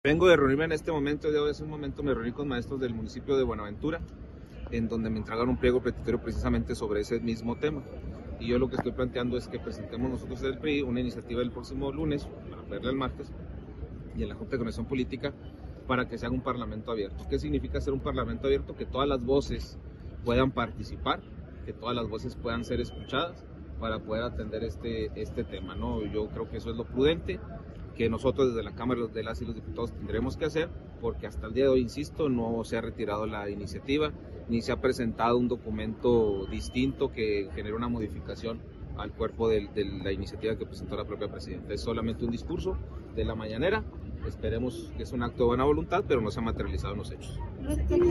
Vengo de reunirme en este momento, de hace un momento me reuní con maestros del municipio de Buenaventura, en donde me entregaron un pliego petitorio precisamente sobre ese mismo tema. Y yo lo que estoy planteando es que presentemos nosotros del PRI una iniciativa el próximo lunes, para verla el martes, y en la Junta de Coordinación Política, para que se haga un parlamento abierto. ¿Qué significa ser un parlamento abierto? Que todas las voces puedan participar, que todas las voces puedan ser escuchadas para poder atender este tema, ¿no? Yo creo que eso es lo prudente, que nosotros desde la Cámara de las y los Diputados tendremos que hacer, porque hasta el día de hoy, insisto, no se ha retirado la iniciativa, ni se ha presentado un documento distinto que genere una modificación al cuerpo de la iniciativa que presentó la propia presidenta. Es solamente un discurso de la mañanera, esperemos que es un acto de buena voluntad, pero no se ha materializado en los hechos.